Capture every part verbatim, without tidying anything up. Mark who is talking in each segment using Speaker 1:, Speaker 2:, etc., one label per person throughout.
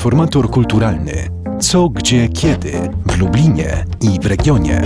Speaker 1: Informator kulturalny. Co, gdzie, kiedy w Lublinie i w regionie.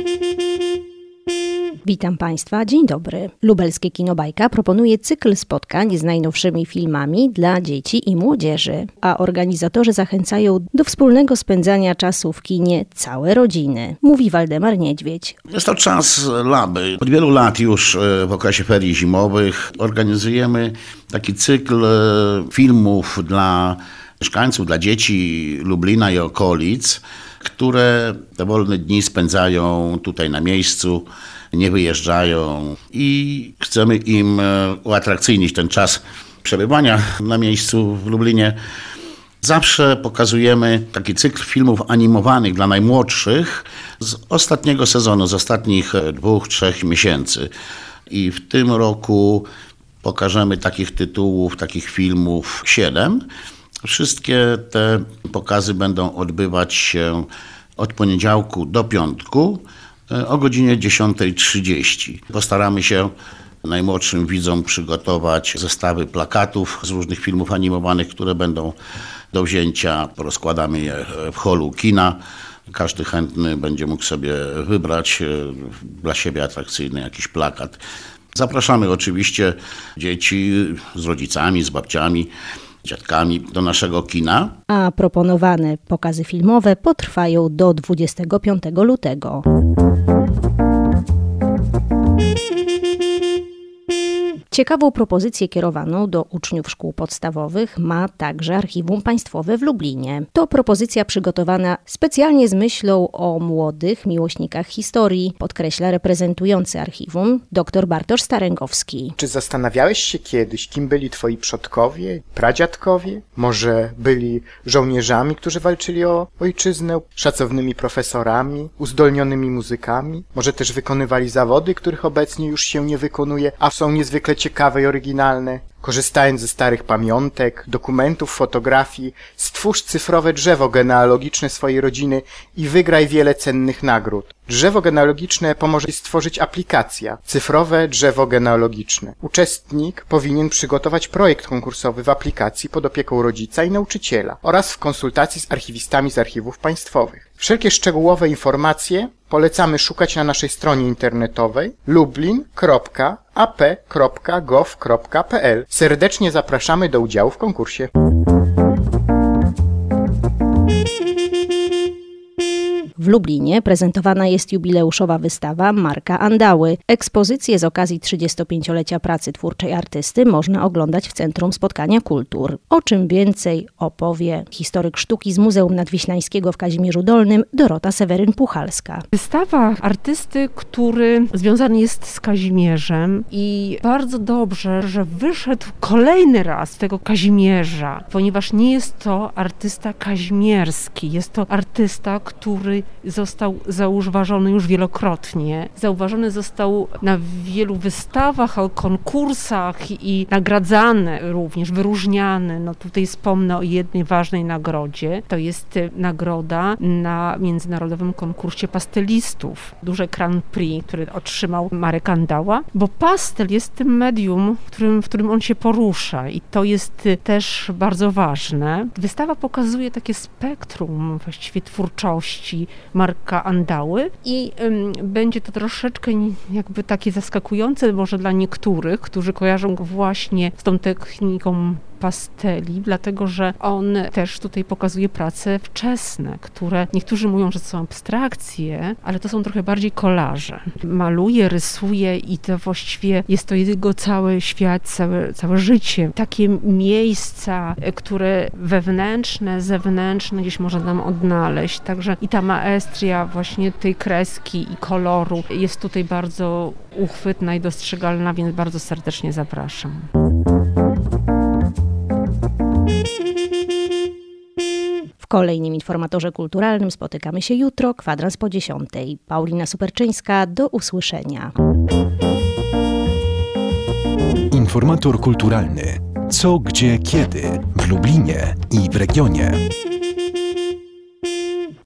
Speaker 2: Witam Państwa, dzień dobry. Lubelskie Kino Bajka proponuje cykl spotkań z najnowszymi filmami dla dzieci i młodzieży, a organizatorzy zachęcają do wspólnego spędzania czasu w kinie całe rodziny, mówi Waldemar Niedźwiedź.
Speaker 3: Jest to czas laby. Od wielu lat już w okresie ferii zimowych organizujemy taki cykl filmów dla mieszkańców, dla dzieci Lublina i okolic, które te wolne dni spędzają tutaj na miejscu, nie wyjeżdżają i chcemy im uatrakcyjnić ten czas przebywania na miejscu w Lublinie. Zawsze pokazujemy taki cykl filmów animowanych dla najmłodszych z ostatniego sezonu, z ostatnich dwóch, trzech miesięcy. I w tym roku pokażemy takich tytułów, takich filmów siedem. Wszystkie te pokazy będą odbywać się od poniedziałku do piątku o godzinie dziesiąta trzydzieści. Postaramy się najmłodszym widzom przygotować zestawy plakatów z różnych filmów animowanych, które będą do wzięcia. Rozkładamy je w holu kina. Każdy chętny będzie mógł sobie wybrać dla siebie atrakcyjny jakiś plakat. Zapraszamy oczywiście dzieci z rodzicami, z babciami, dziadkami do naszego kina.
Speaker 2: A proponowane pokazy filmowe potrwają do dwudziestego piątego lutego. Ciekawą propozycję kierowaną do uczniów szkół podstawowych ma także Archiwum Państwowe w Lublinie. To propozycja przygotowana specjalnie z myślą o młodych miłośnikach historii, podkreśla reprezentujący archiwum dr Bartosz Staręgowski.
Speaker 4: Czy zastanawiałeś się kiedyś, kim byli twoi przodkowie, pradziadkowie? Może byli żołnierzami, którzy walczyli o ojczyznę, szacownymi profesorami, uzdolnionymi muzykami? Może też wykonywali zawody, których obecnie już się nie wykonuje, a są niezwykle ciekawe i oryginalne. Korzystając ze starych pamiątek, dokumentów, fotografii, stwórz cyfrowe drzewo genealogiczne swojej rodziny i wygraj wiele cennych nagród. Drzewo genealogiczne pomoże stworzyć aplikacja Cyfrowe drzewo genealogiczne. Uczestnik powinien przygotować projekt konkursowy w aplikacji pod opieką rodzica i nauczyciela oraz w konsultacji z archiwistami z archiwów państwowych. Wszelkie szczegółowe informacje polecamy szukać na naszej stronie internetowej lublin kropka a p kropka gov kropka p l. Serdecznie zapraszamy do udziału w konkursie.
Speaker 2: W Lublinie prezentowana jest jubileuszowa wystawa Marka Andały. Ekspozycję z okazji trzydziestopięciolecia pracy twórczej artysty można oglądać w Centrum Spotkania Kultur. O czym więcej opowie historyk sztuki z Muzeum Nadwiślańskiego w Kazimierzu Dolnym Dorota Seweryn-Puchalska.
Speaker 5: Wystawa artysty, który związany jest z Kazimierzem i bardzo dobrze, że wyszedł kolejny raz z tego Kazimierza, ponieważ nie jest to artysta kazimierski, jest to artysta, który został zauważony już wielokrotnie. Zauważony został na wielu wystawach, konkursach i nagradzany również, wyróżniany. No tutaj wspomnę o jednej ważnej nagrodzie. To jest nagroda na międzynarodowym konkursie pastelistów. Duże Grand Prix, który otrzymał Marek Andała, bo pastel jest tym medium, w którym, w którym on się porusza i to jest też bardzo ważne. Wystawa pokazuje takie spektrum właściwie twórczości Marka Andały i ym, będzie to troszeczkę jakby takie zaskakujące może dla niektórych, którzy kojarzą go właśnie z tą techniką pasteli, dlatego że on też tutaj pokazuje prace wczesne, które niektórzy mówią, że to są abstrakcje, ale to są trochę bardziej kolaże. Maluje, rysuje i to właściwie jest to jego cały świat, całe, całe życie. Takie miejsca, które wewnętrzne, zewnętrzne gdzieś można nam odnaleźć. Także i ta maestria właśnie tej kreski i koloru jest tutaj bardzo uchwytna i dostrzegalna, więc bardzo serdecznie zapraszam.
Speaker 2: W kolejnym informatorze kulturalnym spotykamy się jutro, kwadrans po dziesiątej. Paulina Superczyńska, do usłyszenia.
Speaker 1: Informator kulturalny. Co, gdzie, kiedy w Lublinie i w regionie.